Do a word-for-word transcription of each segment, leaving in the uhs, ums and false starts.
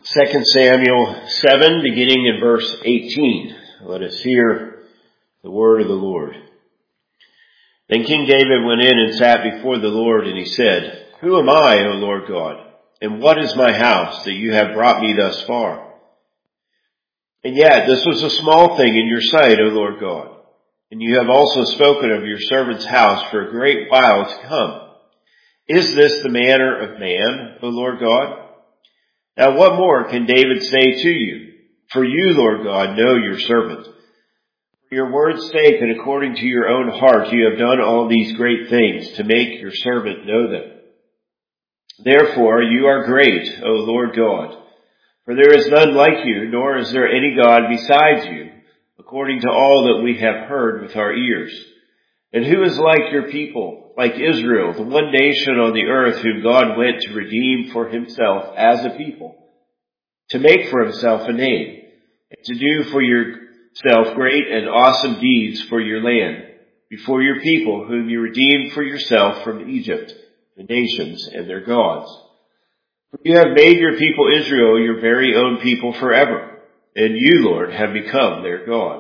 Second Samuel seven, beginning in verse eighteen. Let us hear the word of the Lord. Then King David went in and sat before the Lord, and he said, Who am I, O Lord God? And what is my house that you have brought me thus far? And yet this was a small thing in your sight, O Lord God. And you have also spoken of your servant's house for a great while to come. Is this the manner of man, O Lord God? Now what more can David say to you? For you, Lord God, know your servant. For your word's sake and according to your own heart, you have done all these great things to make your servant know them. Therefore, you are great, O Lord God. For there is none like you, nor is there any God besides you, according to all that we have heard with our ears. And who is like your people, like Israel, the one nation on the earth whom God went to redeem for himself as a people, to make for himself a name, and to do for yourself great and awesome deeds for your land, before your people whom you redeemed for yourself from Egypt, the nations and their gods. For you have made your people Israel your very own people forever, and you, Lord, have become their God.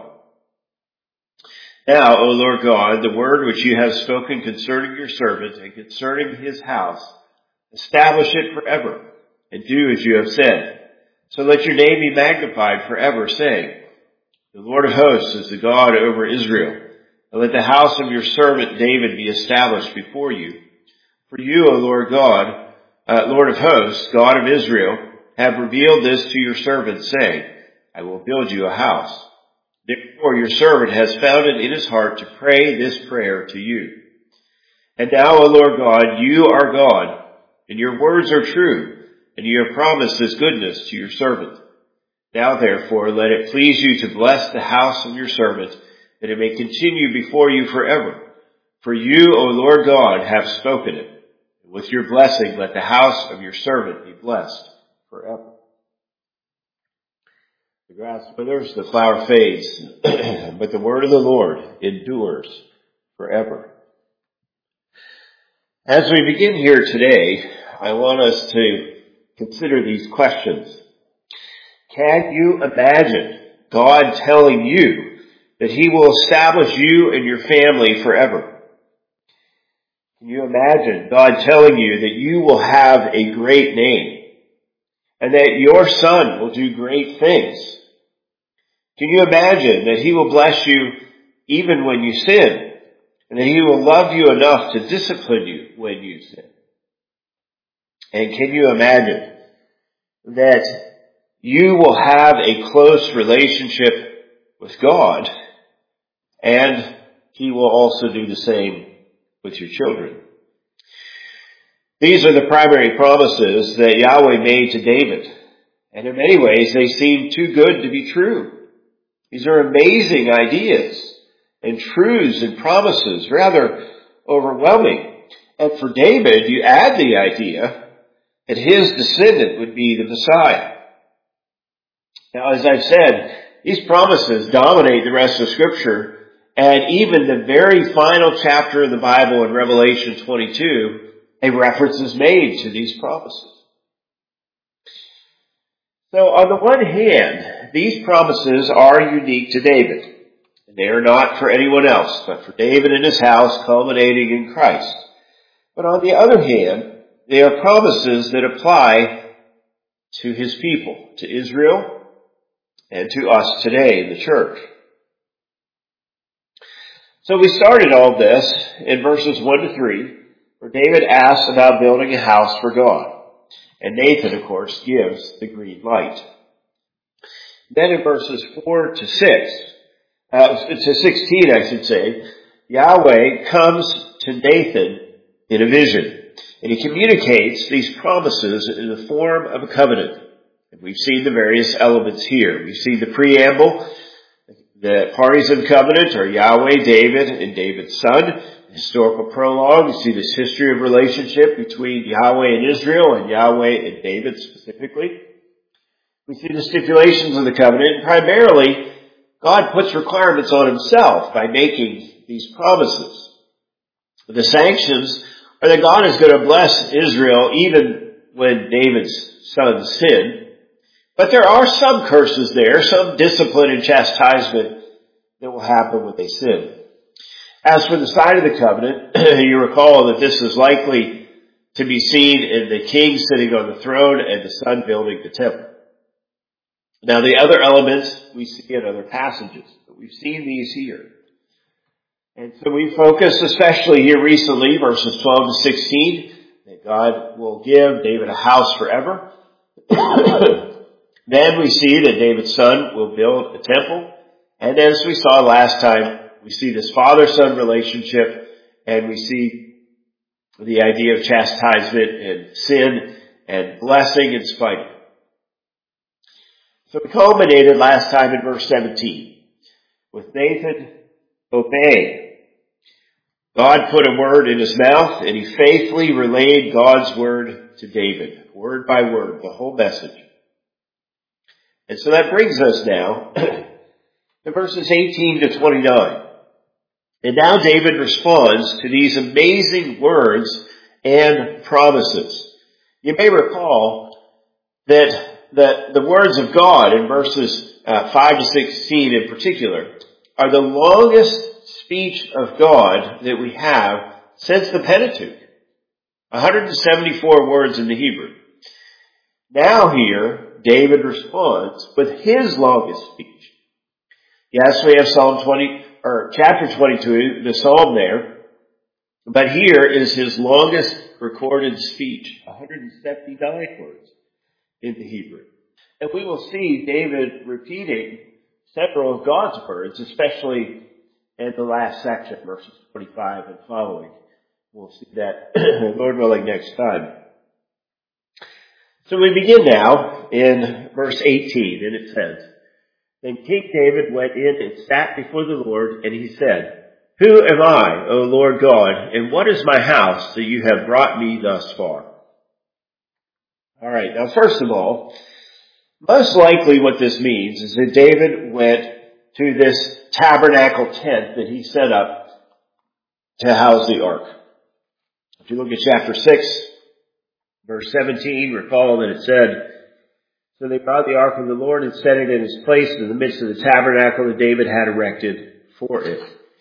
Now, O Lord God, the word which you have spoken concerning your servant and concerning his house, establish it forever, and do as you have said. So let your name be magnified forever, saying, The Lord of hosts is the God over Israel, and let the house of your servant David be established before you. For you, O Lord God, uh, Lord of hosts, God of Israel, have revealed this to your servant, saying, I will build you a house. Therefore your servant has found it in his heart to pray this prayer to you. And now, O Lord God, you are God, and your words are true, and you have promised this goodness to your servant. Now therefore let it please you to bless the house of your servant, that it may continue before you forever. For you, O Lord God, have spoken it. And with your blessing let the house of your servant be blessed forever. The grass withers, the flower fades, but the word of the Lord endures forever. As we begin here today, I want us to consider these questions. Can you imagine God telling you that he will establish you and your family forever? Can you imagine God telling you that you will have a great name and that your son will do great things? Can you imagine that he will bless you even when you sin, and that he will love you enough to discipline you when you sin? And can you imagine that you will have a close relationship with God, and he will also do the same with your children? These are the primary promises that Yahweh made to David, and in many ways they seem too good to be true. These are amazing ideas and truths and promises, rather overwhelming. And for David, you add the idea that his descendant would be the Messiah. Now, as I've said, these promises dominate the rest of Scripture, and even the very final chapter of the Bible in Revelation twenty-two, a reference is made to these promises. So on the one hand, these promises are unique to David. And they are not for anyone else, but for David and his house, culminating in Christ. But on the other hand, they are promises that apply to his people, to Israel, and to us today in the church. So we started all this in verses one to three, where David asks about building a house for God. And Nathan, of course, gives the green light. Then in verses four to six, uh, to sixteen, I should say, Yahweh comes to Nathan in a vision. And he communicates these promises in the form of a covenant. And we've seen the various elements here. We've seen the preamble. The parties of the covenant are Yahweh, David, and David's son. Historical prologue, you see this history of relationship between Yahweh and Israel and Yahweh and David specifically. We see the stipulations of the covenant, and primarily God puts requirements on himself by making these promises. The sanctions are that God is going to bless Israel even when David's sons sin, But there are some curses there, some discipline and chastisement that will happen when they sin. As for the sign of the covenant, you recall that this is likely to be seen in the king sitting on the throne and the son building the temple. Now the other elements we see in other passages, but we've seen these here. And so we focused especially here recently, verses twelve to sixteen, that God will give David a house forever. Then we see that David's son will build a temple. And as we saw last time, we see this father-son relationship, and we see the idea of chastisement and sin and blessing and spite. So we culminated last time in verse seventeen with Nathan obeying. God put a word in his mouth, and he faithfully relayed God's word to David, word by word, the whole message. And so that brings us now to verses eighteen to twenty-nine. And now David responds to these amazing words and promises. You may recall that the, the words of God in verses uh, five to sixteen in particular are the longest speech of God that we have since the Pentateuch. one hundred seventy-four words in the Hebrew. Now here, David responds with his longest speech. Yes, we have Psalm twenty, or chapter twenty-two, the Psalm there, but here is his longest recorded speech, one hundred seventy-nine words in the Hebrew. And we will see David repeating several of God's words, especially in the last section, verses twenty-five and following. We'll see that, Lord willing, next time. So we begin now in verse eighteen, and it says, Then King David went in and sat before the Lord, and he said, Who am I, O Lord God, and what is my house that you have brought me thus far? All right, now first of all, most likely what this means is that David went to this tabernacle tent that he set up to house the ark. If you look at chapter six, verse seventeen, recall that it said, So they brought the ark of the Lord and set it in its place in the midst of the tabernacle that David had erected for it.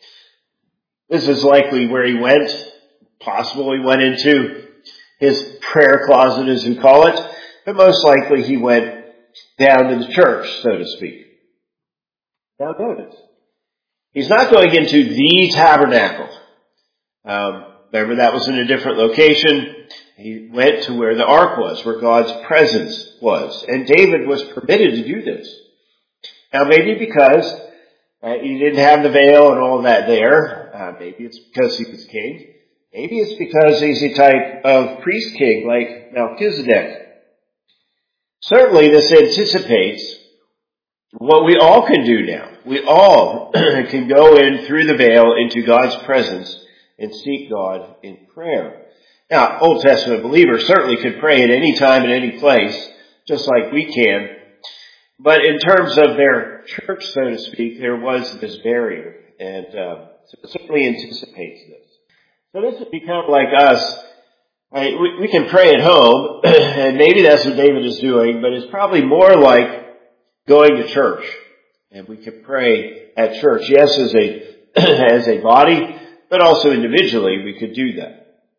This is likely where he went. Possible he went into his prayer closet, as we call it, but most likely he went down to the church, so to speak. Now notice, he's not going into the tabernacle. Um, remember, that was in a different location. He went to where the ark was, where God's presence was. And David was permitted to do this. Now maybe because uh, he didn't have the veil and all of that there. Uh, maybe it's because he was king. Maybe it's because he's a type of priest king like Melchizedek. Certainly this anticipates what we all can do now. We all can go in through the veil into God's presence and seek God in prayer. Now, Old Testament believers certainly could pray at any time and any place, just like we can. But in terms of their church, so to speak, there was this barrier. And uh, so it certainly anticipates this. So this would become like us. Right? We, we can pray at home, and maybe that's what David is doing, but it's probably more like going to church. And we can pray at church. Yes, as a as a body, but also individually we could do that.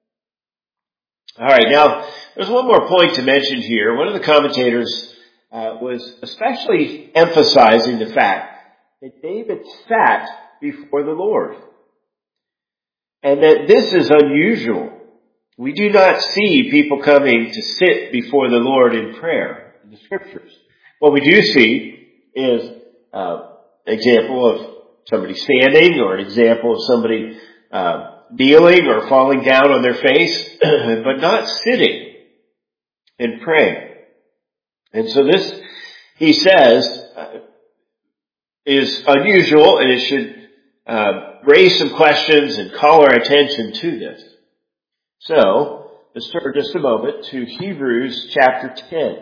All right, now there's one more point to mention here. One of the commentators uh, was especially emphasizing the fact that David sat before the Lord. And that this is unusual. We do not see people coming to sit before the Lord in prayer in the Scriptures. What we do see is uh, an example of somebody standing, or an example of somebody uh, kneeling or falling down on their face, but not sitting and praying. And so this, he says, uh, is unusual, and it should uh, raise some questions and call our attention to this. So, let's turn just a moment to Hebrews chapter ten.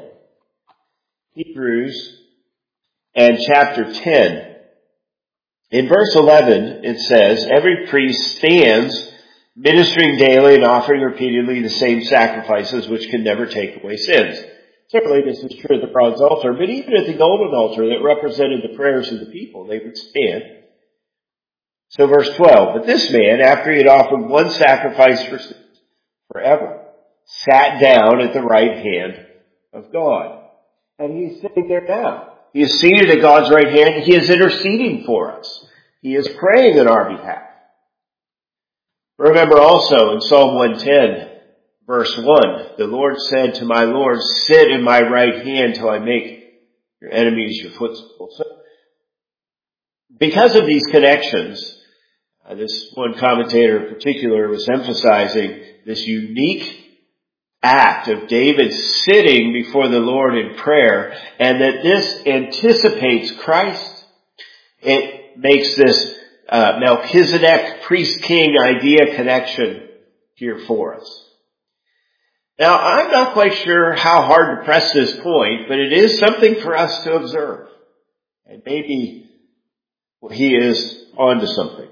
Hebrews and chapter ten. In verse eleven, it says, Every priest stands ministering daily and offering repeatedly the same sacrifices which can never take away sins. Certainly this is true at the bronze altar, but even at the golden altar that represented the prayers of the people, they would stand. So verse twelve, but this man, after he had offered one sacrifice for sins forever, sat down at the right hand of God. And he's sitting there now. He is seated at God's right hand. He is interceding for us. He is praying on our behalf. Remember also in Psalm one ten, verse one, the Lord said to my Lord, sit in my right hand till I make your enemies your footstool. So, because of these connections, uh, this one commentator in particular was emphasizing this unique act of David sitting before the Lord in prayer, and that this anticipates Christ. It makes this uh, Melchizedek priest-king idea connection here for us. Now, I'm not quite sure how hard to press this point, but it is something for us to observe. And maybe he is onto something.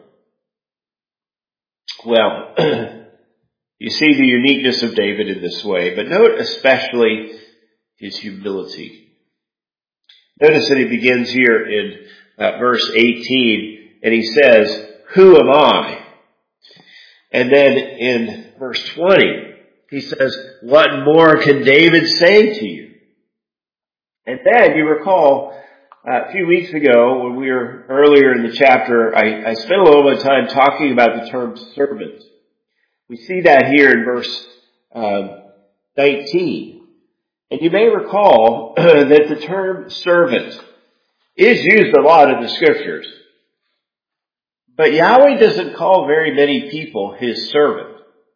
Well, you see the uniqueness of David in this way, but note especially his humility. Notice that he begins here in uh, verse eighteen, and he says, who am I? And then in verse twenty, he says, what more can David say to you? And then you recall uh, a few weeks ago when we were earlier in the chapter, I, I spent a little bit of time talking about the term servant. We see that here in verse uh, nineteen. And you may recall that the term servant is used a lot in the scriptures. But Yahweh doesn't call very many people his servant.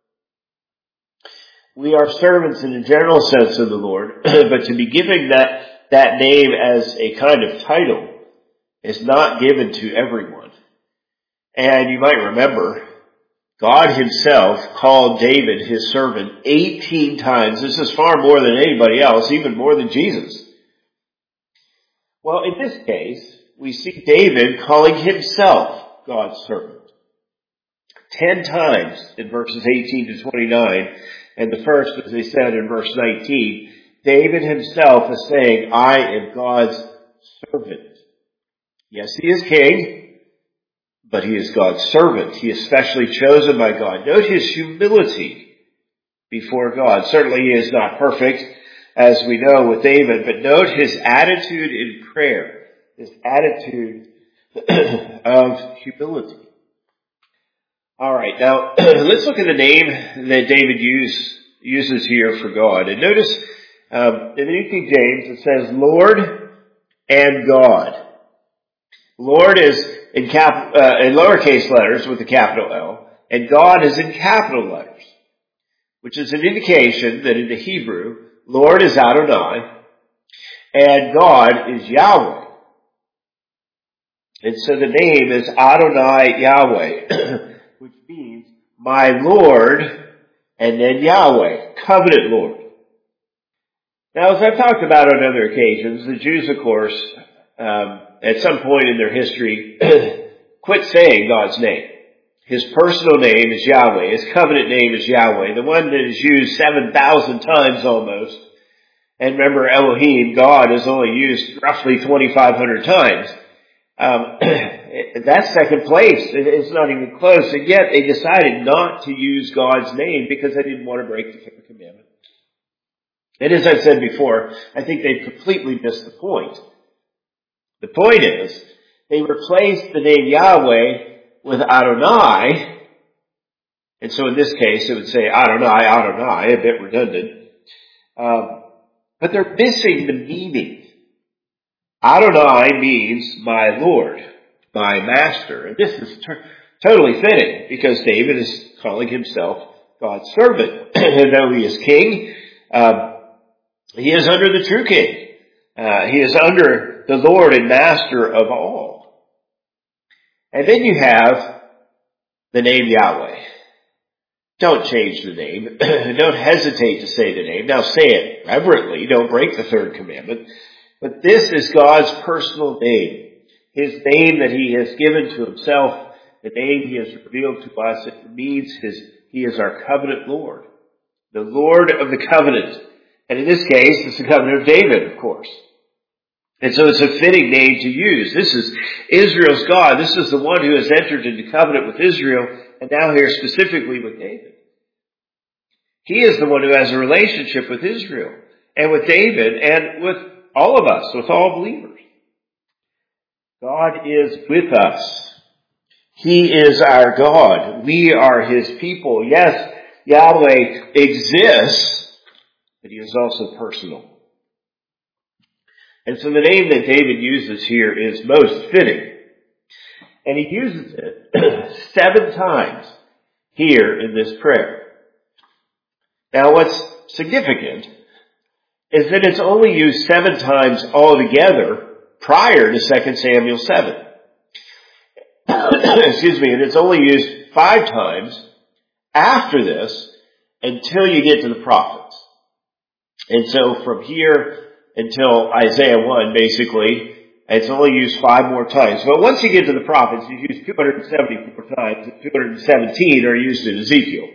We are servants in a general sense of the Lord, but to be given that, that name as a kind of title is not given to everyone. And you might remember, God himself called David his servant eighteen times. This is far more than anybody else, even more than Jesus. Well, in this case, we see David calling himself God's servant. Ten times in verses eighteen to twenty-nine, and the first, as they said in verse nineteen, David himself is saying, I am God's servant. Yes, he is king, but he is God's servant. He is specially chosen by God. Note his humility before God. Certainly he is not perfect, as we know with David, but note his attitude in prayer, his attitude of humility. All right, now let's look at the name that David use, uses here for God. And notice um, in the New King James it says Lord and God. Lord is in cap uh, in lowercase letters with a capital L, and God is in capital letters, which is an indication that in the Hebrew, Lord is Adonai, and God is Yahweh. And so the name is Adonai Yahweh, which means my Lord, and then Yahweh, covenant Lord. Now, as I've talked about on other occasions, the Jews, of course, um, at some point in their history, quit saying God's name. His personal name is Yahweh. His covenant name is Yahweh, the one that is used seven thousand times almost. And remember, Elohim, God, is only used roughly twenty-five hundred times. Um, that's second place. It's not even close. And yet they decided not to use God's name because they didn't want to break the fifth commandment. And as I've said before, I think they've completely missed the point. The point is, they replaced the name Yahweh with Adonai. And so in this case, it would say Adonai, Adonai, a bit redundant. Um, but they're missing the meaning. Adonai means my Lord, my master. And this is t- totally fitting because David is calling himself God's servant. And though he is king, um, he is under the true king. Uh, he is under the Lord and master of all. And then you have the name Yahweh. Don't change the name. Don't hesitate to say the name. Now say it reverently. Don't break the third commandment. But this is God's personal name. His name that he has given to himself. The name he has revealed to us. It means his, he is our covenant Lord. The Lord of the covenant. And in this case, it's the covenant of David, of course. And so it's a fitting name to use. This is Israel's God. This is the one who has entered into covenant with Israel, and now here specifically with David. He is the one who has a relationship with Israel and with David and with all of us, with all believers. God is with us. He is our God. We are His people. Yes, Yahweh exists, but He is also personal. And so the name that David uses here is most fitting. And he uses it seven times here in this prayer. Now what's significant is that it's only used seven times altogether prior to Second Samuel seven. Excuse me, and it's only used five times after this until you get to the prophets. And so from here until Isaiah one, basically, it's only used five more times. But once you get to the prophets, you use two hundred seventy-four times, and two hundred seventeen are used in Ezekiel.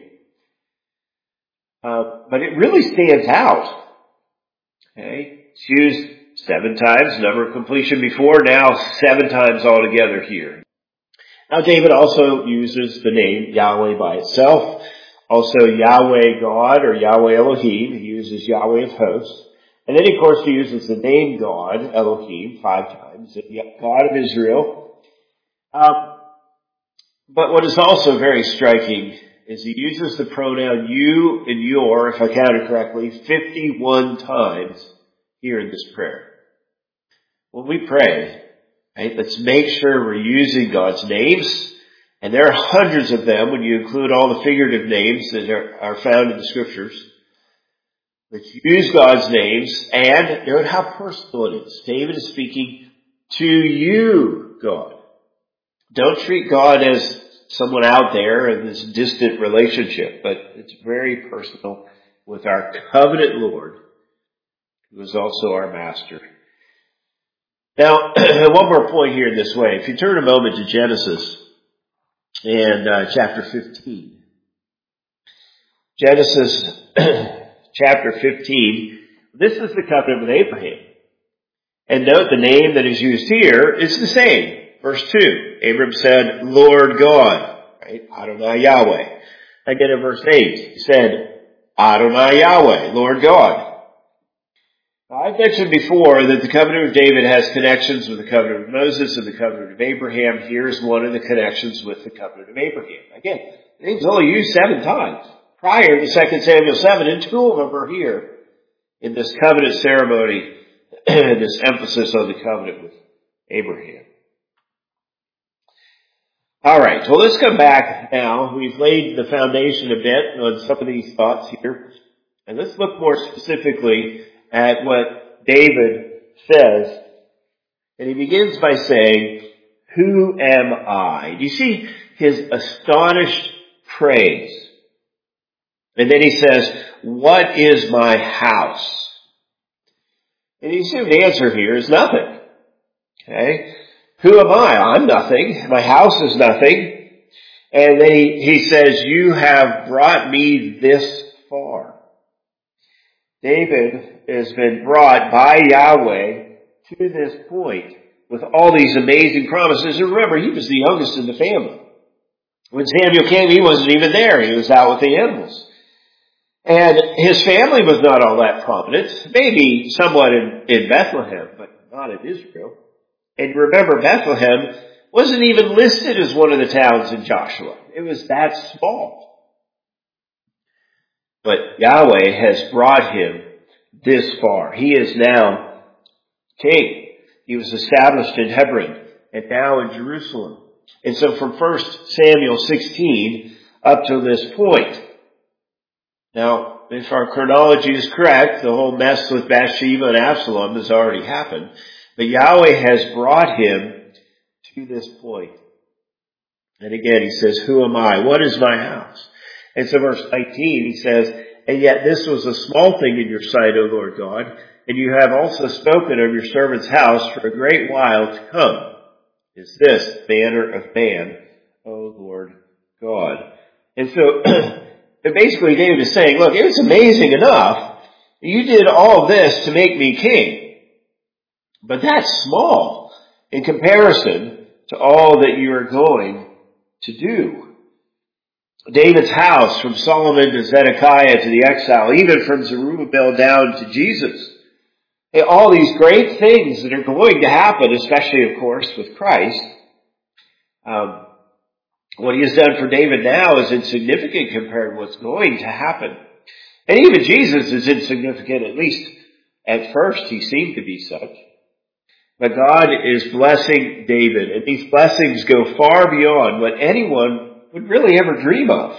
Uh, but it really stands out. Okay? It's used seven times, number of completion before, now seven times altogether here. Now David also uses the name Yahweh by itself. Also Yahweh God or Yahweh Elohim. He uses Yahweh of hosts. And then, of course, he uses the name God, Elohim, five times, God of Israel. Um, but what is also very striking is he uses the pronoun you and your, if I counted correctly, fifty-one times here in this prayer. When we pray, right, let's make sure we're using God's names. And there are hundreds of them when you include all the figurative names that are, are found in the Scriptures. Let's use God's names, and note how personal it is. David is speaking to you, God. Don't treat God as someone out there in this distant relationship, but it's very personal with our covenant Lord, who is also our master. Now, one more point here in this way. If you turn a moment to Genesis and uh, chapter fifteen. Genesis chapter fifteen, this is the covenant with Abraham. And note the name that is used here is the same. Verse two, Abram said, Lord God, right? Adonai Yahweh. Again in verse eight, he said, Adonai Yahweh, Lord God. Now, I've mentioned before that the covenant of David has connections with the covenant of Moses and the covenant of Abraham. Here's one of the connections with the covenant of Abraham. Again, the name's only used seven times prior to Second Samuel seven, and two of them are here in this covenant ceremony, this emphasis on the covenant with Abraham. All right, so let's come back now. We've laid the foundation a bit on some of these thoughts here, and let's look more specifically at what David says. And he begins by saying, who am I? Do you see his astonished praise? And then he says, what is my house? And you see the answer here is nothing. Okay? Who am I? I'm nothing. My house is nothing. And then he, he says, you have brought me this far. David has been brought by Yahweh to this point with all these amazing promises. And remember, he was the youngest in the family. When Samuel came, he wasn't even there. He was out with the animals. And his family was not all that prominent. Maybe somewhat in, in Bethlehem, but not in Israel. And remember, Bethlehem wasn't even listed as one of the towns in Joshua. It was that small. But Yahweh has brought him this far. He is now king. He was established in Hebron and now in Jerusalem. And so from First Samuel sixteen up to this point. Now, if our chronology is correct, the whole mess with Bathsheba and Absalom has already happened. But Yahweh has brought him to this point. And again, he says, who am I? What is my house? And so verse nineteen, he says, and yet this was a small thing in your sight, O Lord God, and you have also spoken of your servant's house for a great while to come. Is this manner of man, O Lord God? And so, basically David is saying, look, it's amazing enough You did all this to make me king. But that's small in comparison to all that you are going to do. David's house, from Solomon to Zedekiah to the exile, even from Zerubbabel down to Jesus. All these great things that are going to happen, especially, of course, with Christ. Um, what he has done for David now is insignificant compared to what's going to happen. And even Jesus is insignificant, at least at first he seemed to be such. But God is blessing David, and these blessings go far beyond what anyone would really ever dream of.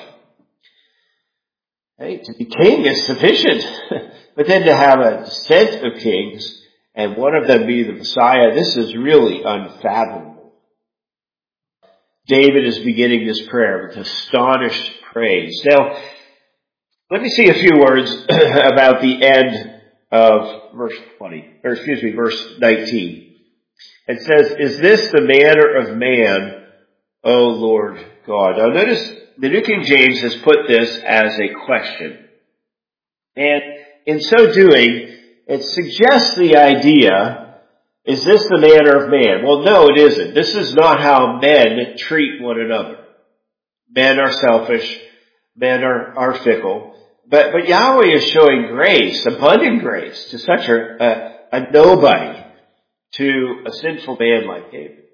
Hey, to be king is sufficient, but then to have a descent of kings, and one of them be the Messiah, this is really unfathomable. David is beginning this prayer with astonished praise. Now, let me see a few words about the end of verse twenty, or excuse me, verse nineteen. It says, "Is this the manner of man, O Lord God?" Now notice the New King James has put this as a question. And in so doing, it suggests the idea, is this the manner of man? Well, no, it isn't. This is not how men treat one another. Men are selfish. Men are, are fickle. But, but Yahweh is showing grace, abundant grace, to such a, a, a nobody, to a sinful man like David.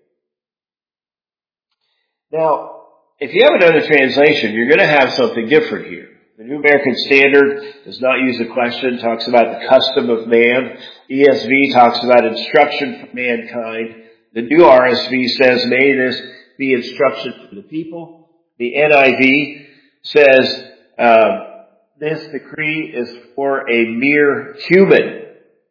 Now, if you have another translation, you're going to have something different here. The New American Standard does not use the question, talks about the custom of man. E S V talks about instruction for mankind. The New R S V says, may this be instruction for the people. The N I V says, uh, this decree is for a mere human.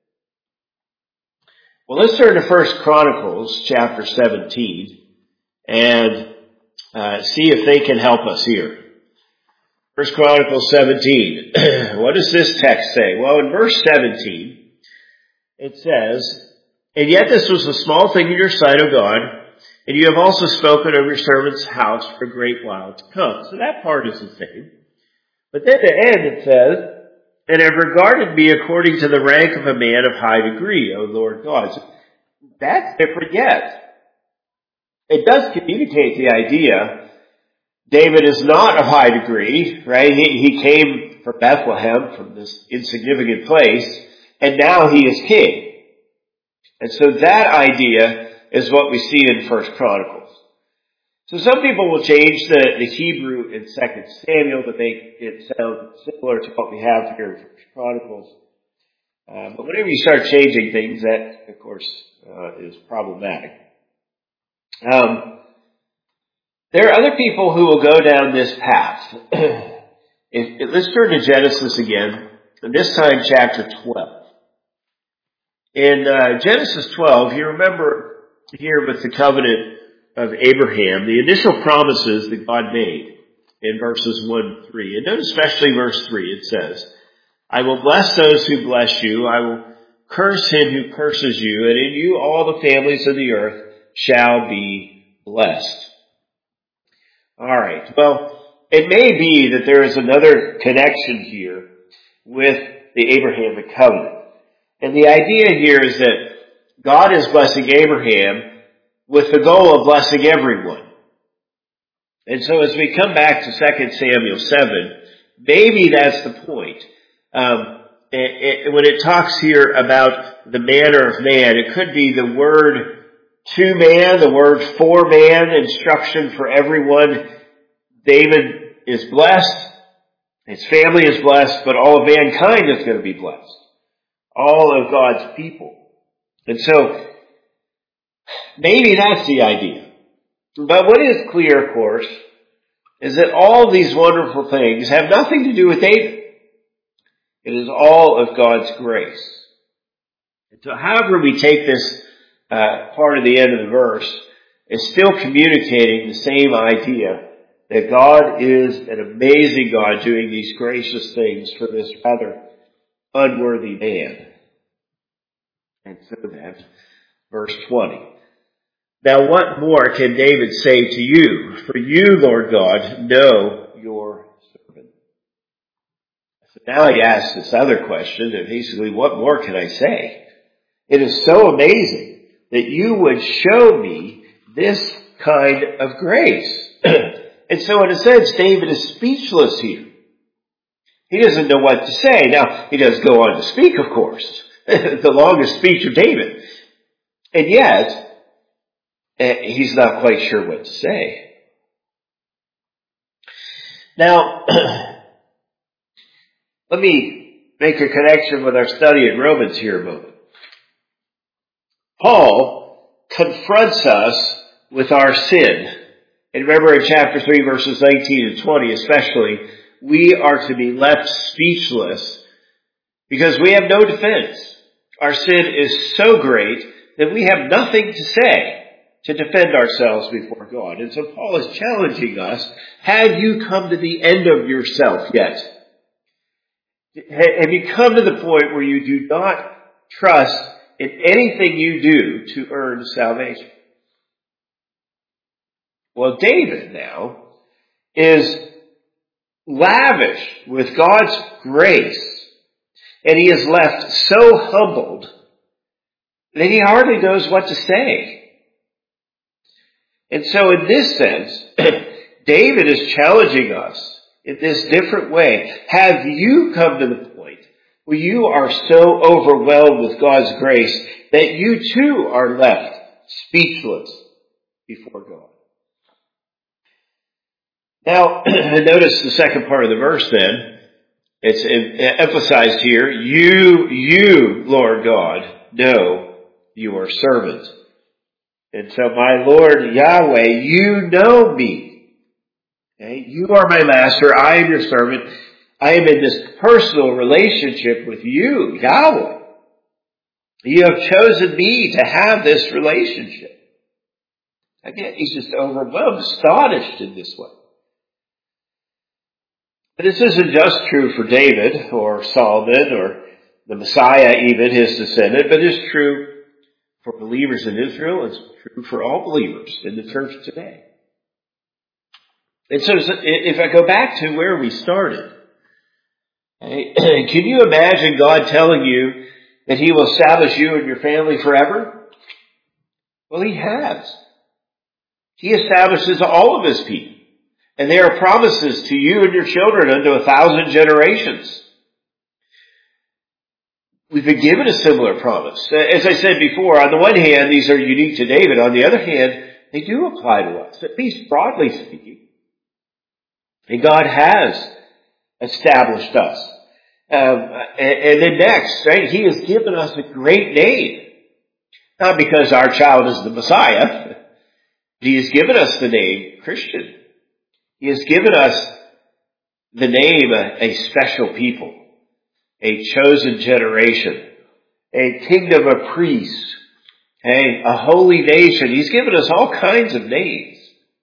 Well, let's turn to First Chronicles chapter seventeen and uh, see if they can help us here. First Chronicles seventeen. What does this text say? Well, in verse seventeen, it says, "And yet this was a small thing in your sight, O God, and you have also spoken of your servant's house for a great while to come." So that part is the same. But then at the end it says, "And have regarded me according to the rank of a man of high degree, O Lord God." So that's different yet. It does communicate the idea David is not of high degree, right? He, he came from Bethlehem, from this insignificant place, and now he is king. And so that idea is what we see in First Chronicles. So some people will change the, the Hebrew in Second Samuel to make it sound similar to what we have here in First Chronicles. Uh, but whenever you start changing things, that, of course, uh, is problematic. Um, there are other people who will go down this path. if, if, let's turn to Genesis again, and this time chapter twelve. In uh, Genesis twelve, you remember here with the covenant of Abraham, the initial promises that God made in verses one to three. And note especially verse three, it says, "I will bless those who bless you. I will curse him who curses you. And in you all the families of the earth shall be blessed." All right. Well, it may be that there is another connection here with the Abrahamic covenant. And the idea here is that God is blessing Abraham with the goal of blessing everyone. And so as we come back to Second Samuel seven, maybe that's the point. Um, it, it, when it talks here about the manner of man, it could be the word to man, the word for man, instruction for everyone. David is blessed, his family is blessed, but all of mankind is going to be blessed. All of God's people. And so, maybe that's the idea. But what is clear, of course, is that all these wonderful things have nothing to do with David. It is all of God's grace. And so however we take this uh, part of the end of the verse, it's still communicating the same idea that God is an amazing God doing these gracious things for this rather unworthy man. And so then, verse twenty. "Now what more can David say to you? For you, Lord God, know your servant." Now he asks this other question, and basically, what more can I say? It is so amazing that you would show me this kind of grace. And so in a sense, David is speechless here. He doesn't know what to say. Now, he does go on to speak, of course. The longest speech of David. And yet, he's not quite sure what to say. Now, let me make a connection with our study in Romans here a moment. Paul confronts us with our sin. And remember in chapter three, verses nineteen and twenty especially, we are to be left speechless because we have no defense. Our sin is so great that we have nothing to say to defend ourselves before God. And so Paul is challenging us, have you come to the end of yourself yet? Have you come to the point where you do not trust in anything you do to earn salvation? Well, David now is lavished with God's grace, and he is left so humbled that he hardly knows what to say. And so in this sense, David is challenging us in this different way. Have you come to the point where you are so overwhelmed with God's grace that you too are left speechless before God? Now, notice the second part of the verse then. It's emphasized here, you, you, Lord God, know your servant. And so, my Lord Yahweh, you know me. Okay? You are my master, I am your servant. I am in this personal relationship with you, Yahweh. You have chosen me to have this relationship. Again, he's just overwhelmed, astonished in this way. But this isn't just true for David or Solomon or the Messiah, even his descendant, but it's true for believers in Israel. It's true for all believers in the church today. And so if I go back to where we started, okay, can you imagine God telling you that he will establish you and your family forever? Well, he has. He establishes all of his people. And there are promises to you and your children unto a thousand generations. We've been given a similar promise. As I said before, on the one hand, these are unique to David. On the other hand, they do apply to us, at least broadly speaking. And God has established us. Um, and, and then next, right, he has given us a great name. Not because our child is the Messiah. He has given us the name Christian. He has given us the name a, a special people, a chosen generation, a kingdom of priests, a, a holy nation. He's given us all kinds of names.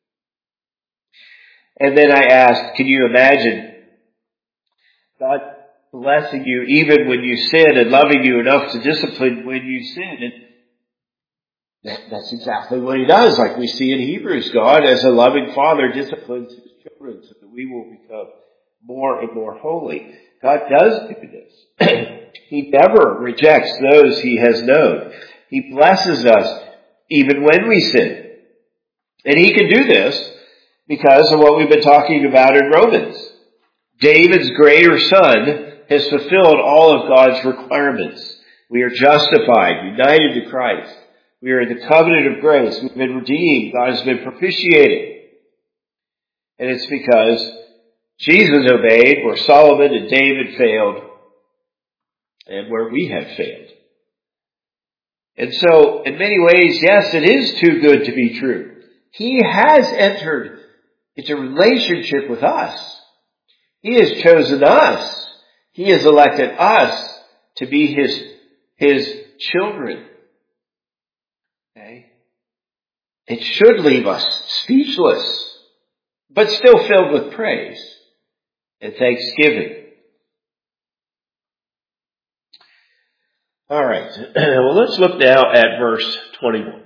And then I asked, can you imagine God blessing you even when you sin and loving you enough to discipline when you sin? And that, that's exactly what he does. Like we see in Hebrews, God as a loving father disciplines his children so that we will become more and more holy. God does do this. He never rejects those he has known. He blesses us even when we sin. And he can do this because of what we've been talking about in Romans. David's greater son has fulfilled all of God's requirements. We are justified, united to Christ. We are in the covenant of grace. We've been redeemed. God has been propitiated. And it's because Jesus obeyed where Solomon and David failed and where we have failed. And so, in many ways, yes, it is too good to be true. He has entered into a relationship with us. He has chosen us. He has elected us to be his, his children. Okay? It should leave us speechless, but still filled with praise and thanksgiving. All right. Well, let's look now at verse twenty-one.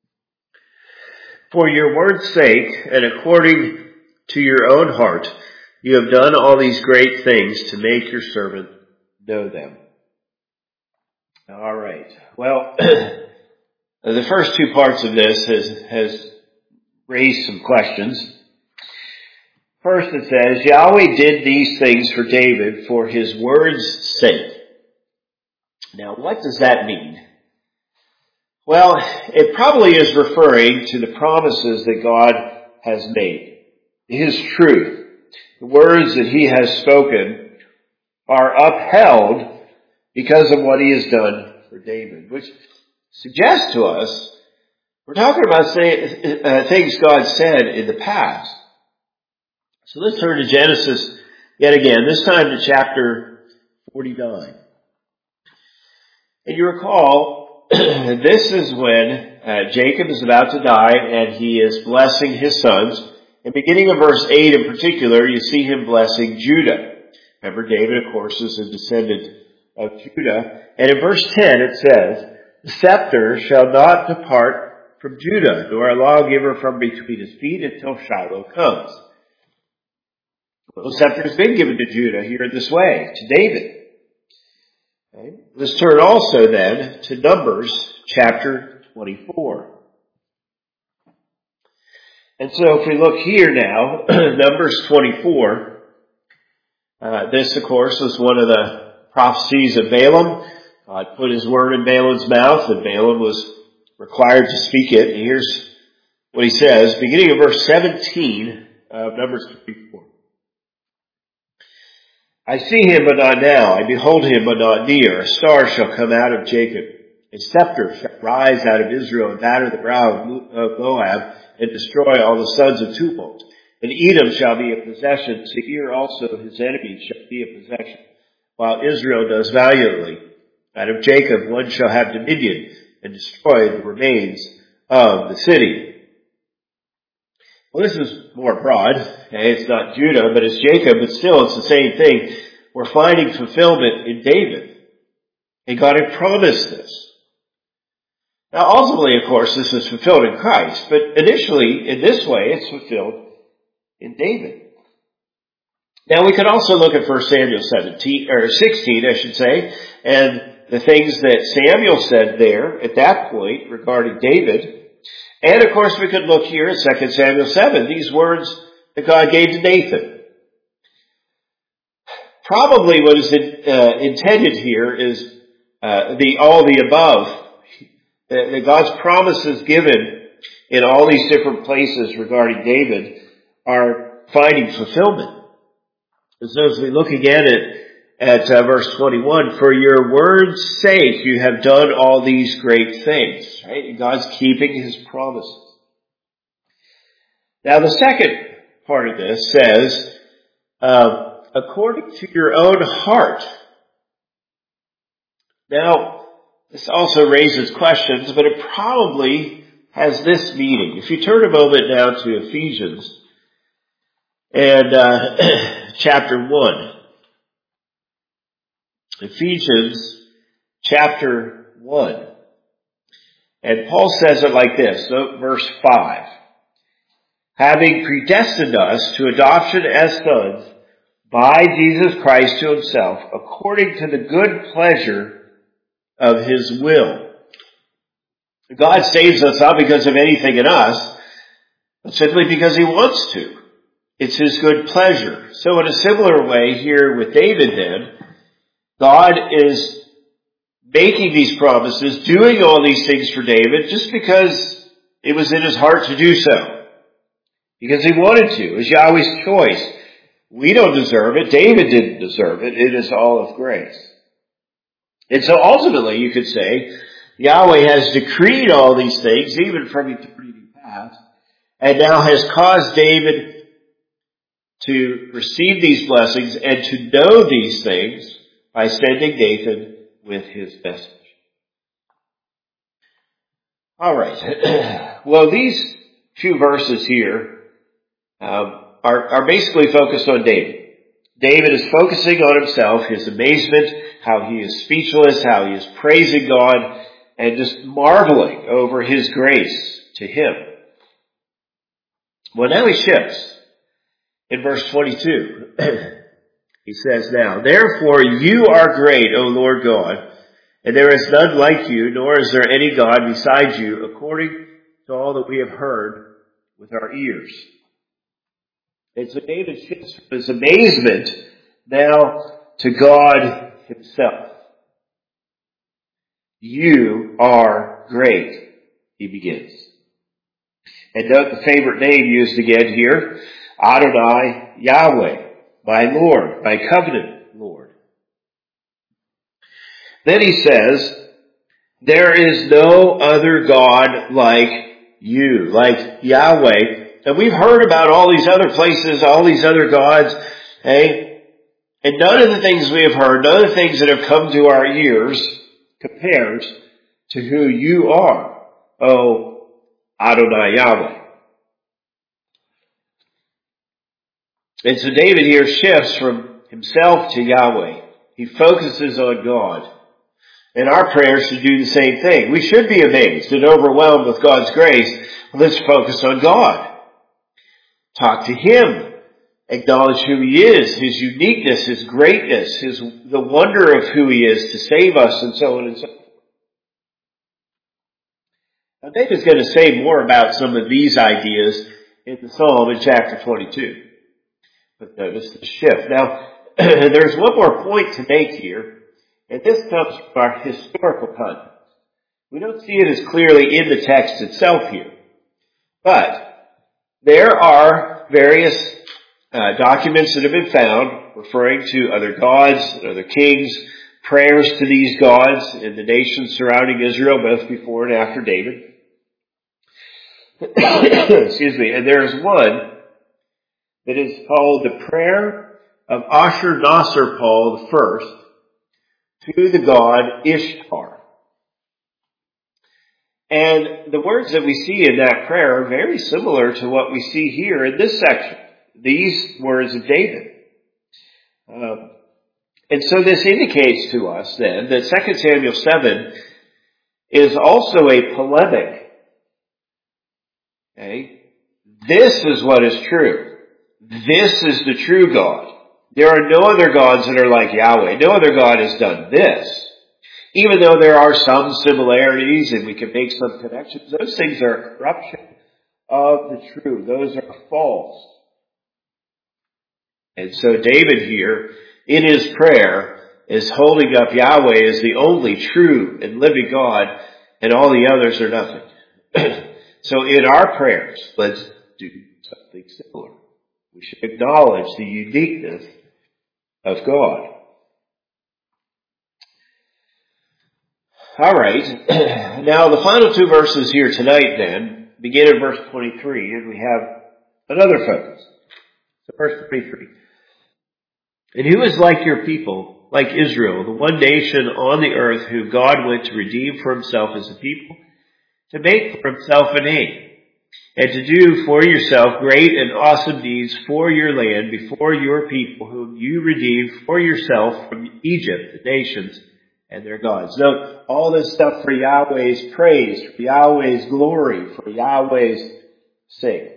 For your word's sake, and according to your own heart, You have done all these great things to make your servant know them. All right. Well, the first two parts of this has, has raised some questions. First it says, Yahweh did these things for David for his word's sake. Now, what does that mean? Well, it probably is referring to the promises that God has made. His truth. The words that he has spoken are upheld because of what he has done for David, which suggests to us we're talking about say, uh, things God said in the past. So let's turn to Genesis yet again, this time to chapter forty-nine. And you recall, this is when uh, Jacob is about to die and he is blessing his sons. And beginning of verse eight in particular, you see him blessing Judah. Remember, David, of course, is a descendant of Judah. And in verse ten it says, the scepter shall not depart from Judah, nor a lawgiver from between his feet until Shiloh comes. Well, the scepter has been given to Judah here in this way, to David. Okay. Let's turn also then to Numbers chapter twenty-four. And so if we look here now, Numbers twenty-four, uh, this of course was one of the prophecies of Balaam. God put his word in Balaam's mouth and Balaam was required to speak it. And here's what he says, beginning of verse seventeen of Numbers twenty-four. I see him, but not now. I behold him, but not near. A star shall come out of Jacob. A scepter shall rise out of Israel and batter the brow of Moab and destroy all the sons of tumult. And Edom shall be a possession. Seir also his enemies shall be a possession, while Israel does valiantly. Out of Jacob one shall have dominion and destroy the remains of the city. Well, this is more broad. Okay? It's not Judah, but it's Jacob, but still it's the same thing. We're finding fulfillment in David. And God had promised this. Now, ultimately, of course, this is fulfilled in Christ, but initially, in this way, it's fulfilled in David. Now, we could also look at First Samuel seventeen, or sixteen, I should say, and the things that Samuel said there at that point regarding David. And of course we could look here at Second Samuel seven, these words that God gave to Nathan. Probably what is in, uh, intended here is uh, the all the above. Uh, God's promises given in all these different places regarding David are finding fulfillment. And so as we look again at At uh, verse twenty-one, for your word's sake you have done all these great things. Right? And God's keeping his promises. Now the second part of this says, uh, according to your own heart. Now, this also raises questions, but it probably has this meaning. If you turn a moment now to Ephesians and uh, chapter one. Ephesians chapter one. And Paul says it like this, note verse five. Having predestined us to adoption as sons by Jesus Christ to himself, according to the good pleasure of his will. God saves us not because of anything in us, but simply because he wants to. It's his good pleasure. So in a similar way here with David then, God is making these promises, doing all these things for David, just because it was in his heart to do so. Because he wanted to. It was Yahweh's choice. We don't deserve it. David didn't deserve it. It is all of grace. And so ultimately, you could say, Yahweh has decreed all these things, even from eternity past, and now has caused David to receive these blessings and to know these things by sending Nathan with his message. All right. Well, these few verses here um, are, are basically focused on David. David is focusing on himself, his amazement, how he is speechless, how he is praising God, and just marveling over his grace to him. Well, now he shifts. in verse twenty-two. He says now, therefore you are great, O Lord God, and there is none like you, nor is there any God besides you, according to all that we have heard with our ears. And so David shifts from his amazement now to God himself. You are great, he begins. And note the favorite name used again here, Adonai Yahweh, my Lord, my covenant Lord. Then he says, there is no other God like you, like Yahweh. And we've heard about all these other places, all these other gods, hey? And none of the things we have heard, none of the things that have come to our ears compares to who you are, O Adonai Yahweh. And so David here shifts from himself to Yahweh. He focuses on God. And our prayers should do the same thing. We should be amazed and overwhelmed with God's grace. Let's focus on God. Talk to Him. Acknowledge who He is, His uniqueness, His greatness, His the wonder of who He is to save us, and so on and so forth. Now David's going to say more about some of these ideas in the Psalm in chapter twenty-two. But notice the shift. Now, there's one more point to make here, and this comes from our historical context. We don't see it as clearly in the text itself here. But there are various uh, documents that have been found referring to other gods, other kings, prayers to these gods in the nations surrounding Israel, both before and after David. Excuse me. And there's one that is called the prayer of Ashur-nasir-pal the First to the god Ishtar. And the words that we see in that prayer are very similar to what we see here in this section. These words of David. Um, and so this indicates to us then that Second Samuel seven is also a polemic. Okay? This is what is true. This is the true God. There are no other gods that are like Yahweh. No other God has done this. Even though there are some similarities and we can make some connections, those things are a corruption of the true. Those are false. And so David here, in his prayer, is holding up Yahweh as the only true and living God, and all the others are nothing. So in our prayers, let's do something similar. We should acknowledge the uniqueness of God. All right. Now the final two verses here tonight then begin in verse twenty-three, and we have another focus. So verse twenty-three. And who is like your people, like Israel, the one nation on the earth who God went to redeem for himself as a people, to make for himself a name, and to do for yourself great and awesome deeds for your land before your people whom you redeemed for yourself from Egypt, the nations and their gods. Note all this stuff for Yahweh's praise, for Yahweh's glory, for Yahweh's sake.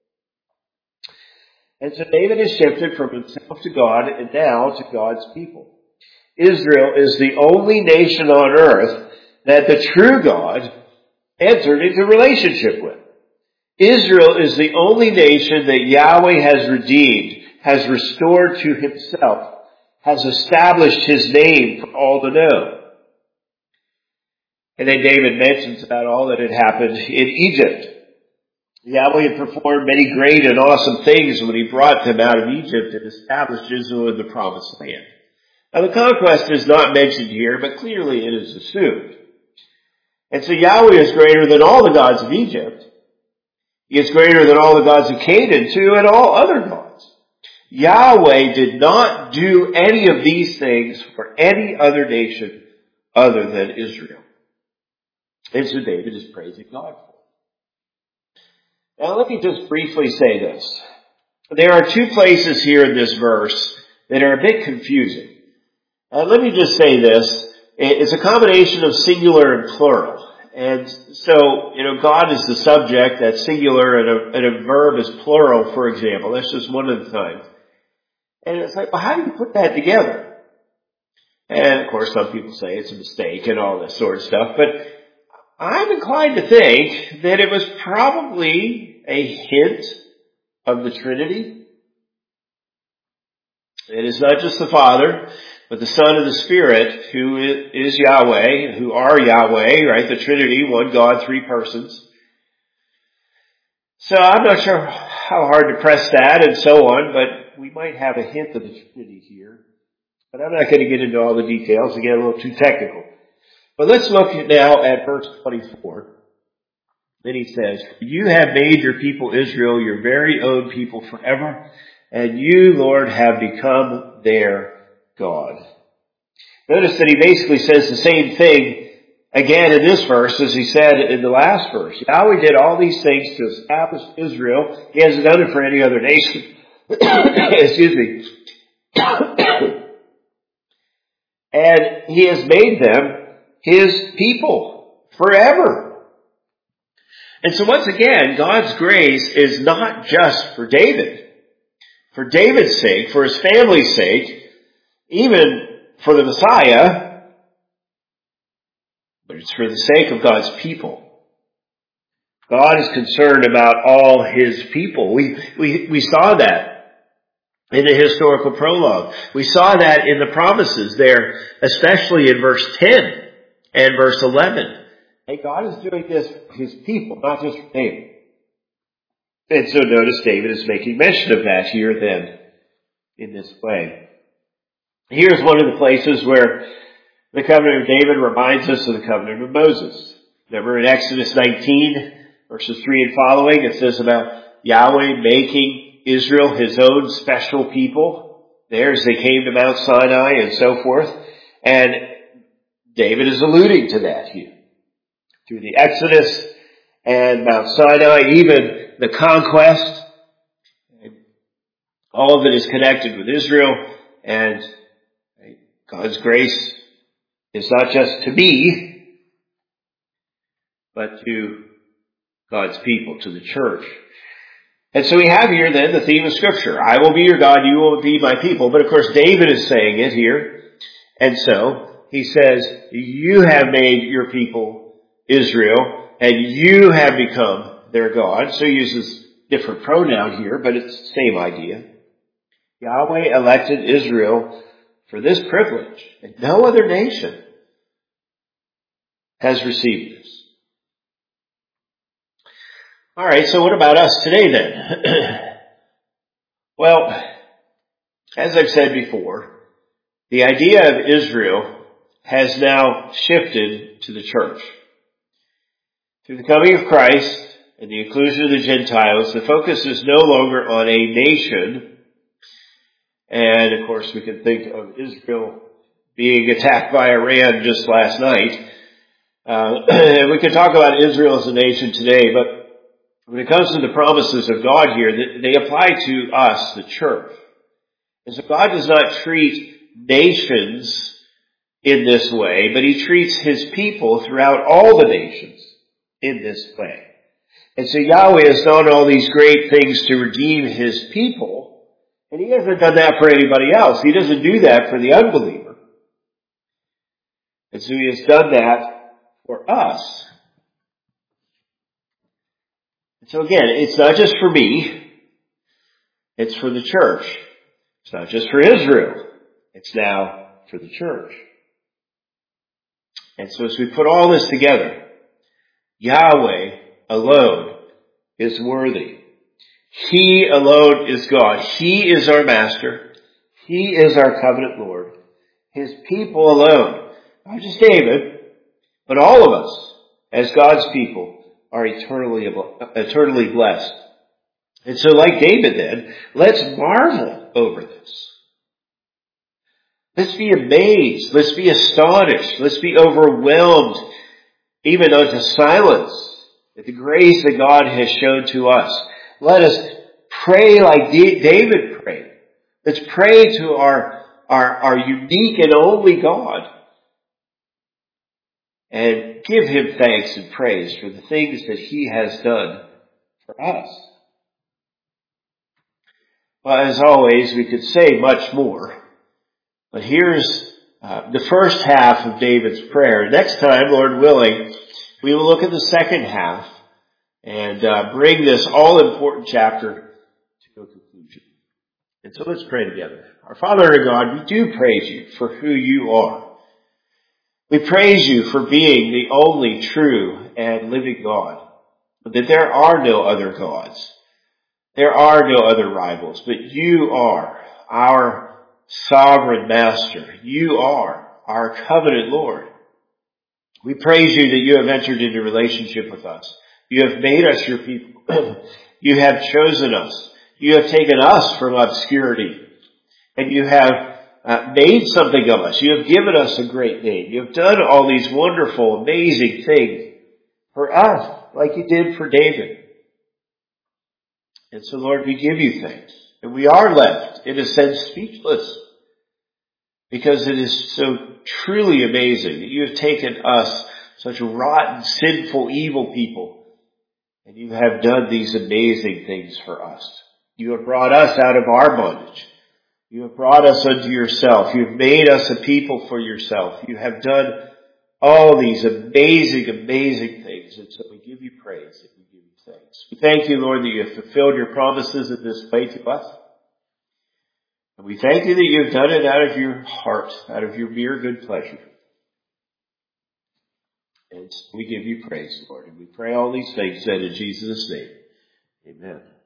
And so David has shifted from himself to God and now to God's people. Israel is the only nation on earth that the true God entered into relationship with. Israel is the only nation that Yahweh has redeemed, has restored to himself, has established his name for all to know. And then David mentions about all that had happened in Egypt. Yahweh had performed many great and awesome things when he brought them out of Egypt and established Israel in the promised land. Now the conquest is not mentioned here, but clearly it is assumed. And so Yahweh is greater than all the gods of Egypt. He is greater than all the gods of Canaan too, and all other gods. Yahweh did not do any of these things for any other nation other than Israel. And so David is praising God for it. Now let me just briefly say this. There are two places here in this verse that are a bit confusing. Uh, let me just say this. It's a combination of singular and plural. And so, you know, God is the subject, that's singular, and a, and a verb is plural, for example. That's just one of the times. And it's like, well, how do you put that together? And of course, some people say it's a mistake and all this sort of stuff, but I'm inclined to think that it was probably a hint of the Trinity. It is not just the Father, but the Son and the Spirit, who is Yahweh, who are Yahweh, right? The Trinity, one God, three persons. So I'm not sure how hard to press that and so on, but we might have a hint of the Trinity here. But I'm not going to get into all the details and get a little too technical. But let's look now at verse twenty-four. Then he says, "You have made your people Israel your very own people forever, and you, Lord, have become their God." Notice that he basically says the same thing again in this verse as he said in the last verse. Yahweh did all these things to establish Israel. He hasn't done it for any other nation. Excuse me. And he has made them his people forever. And so once again, God's grace is not just for David. For David's sake, for his family's sake, even for the Messiah, but it's for the sake of God's people. God is concerned about all his people. We, we, we saw that in the historical prologue. We saw that in the promises there, especially in verse ten and verse eleven. Hey, God is doing this for his people, not just for David. And so notice David is making mention of that here then, in this way. Here's one of the places where the covenant of David reminds us of the covenant of Moses. Remember in Exodus nineteen, verses three and following, it says about Yahweh making Israel his own special people. There as they came to Mount Sinai and so forth. And David is alluding to that here. Through the Exodus and Mount Sinai, even the conquest, all of it is connected with Israel, and God's grace is not just to me, but to God's people, to the church. And so we have here then the theme of Scripture. I will be your God, you will be my people. But of course David is saying it here. And so he says, you have made your people Israel, and you have become their God. So he uses different pronoun here, but it's the same idea. Yahweh elected Israel for this privilege, and no other nation has received this. All right, so what about us today then? Well, as I've said before, the idea of Israel has now shifted to the church. Through the coming of Christ and the inclusion of the Gentiles, the focus is no longer on a nation. And of course, we can think of Israel being attacked by Iran just last night. Uh, we could talk about Israel as a nation today, but when it comes to the promises of God here, they apply to us, the church. And so God does not treat nations in this way, but he treats his people throughout all the nations in this way. And so Yahweh has done all these great things to redeem his people, and he hasn't done that for anybody else. He doesn't do that for the unbeliever. And so he has done that for us. So again, it's not just for me, it's for the church. It's not just for Israel, it's now for the church. And so as we put all this together, Yahweh alone is worthy. He alone is God. He is our master. He is our covenant Lord. His people alone, not just David, but all of us as God's people, are eternally, eternally blessed. And so like David then, let's marvel over this. Let's be amazed. Let's be astonished. Let's be overwhelmed, even unto silence, at the grace that God has shown to us. Let us pray like David prayed. Let's pray to our, our, our unique and only God. and give him thanks and praise for the things that he has done for us. Well, as always, we could say much more, but here's uh, the first half of David's prayer. Next time, Lord willing, we will look at the second half and uh, bring this all-important chapter to a conclusion. And so let's pray together. Our Father and God, we do praise you for who you are. We praise you for being the only true and living God, but that there are no other gods. There are no other rivals, but you are our sovereign master. You are our covenant Lord. We praise you that you have entered into relationship with us. You have made us your people. You have chosen us. You have taken us from obscurity. And you have uh, made something of us. You have given us a great name. You have done all these wonderful, amazing things for us, like you did for David. And so, Lord, we give you thanks. And we are left, in a sense, speechless. Because it is so truly amazing that you have taken us, such rotten, sinful, evil people, and you have done these amazing things for us. You have brought us out of our bondage. You have brought us unto yourself. You have made us a people for yourself. You have done all these amazing, amazing things. And so we give you praise and we give you thanks. We thank you, Lord, that you have fulfilled your promises in this way to us. And we thank you that you have done it out of your heart, out of your mere good pleasure. And we give you praise, Lord. And we pray all these things then in Jesus' name. Amen.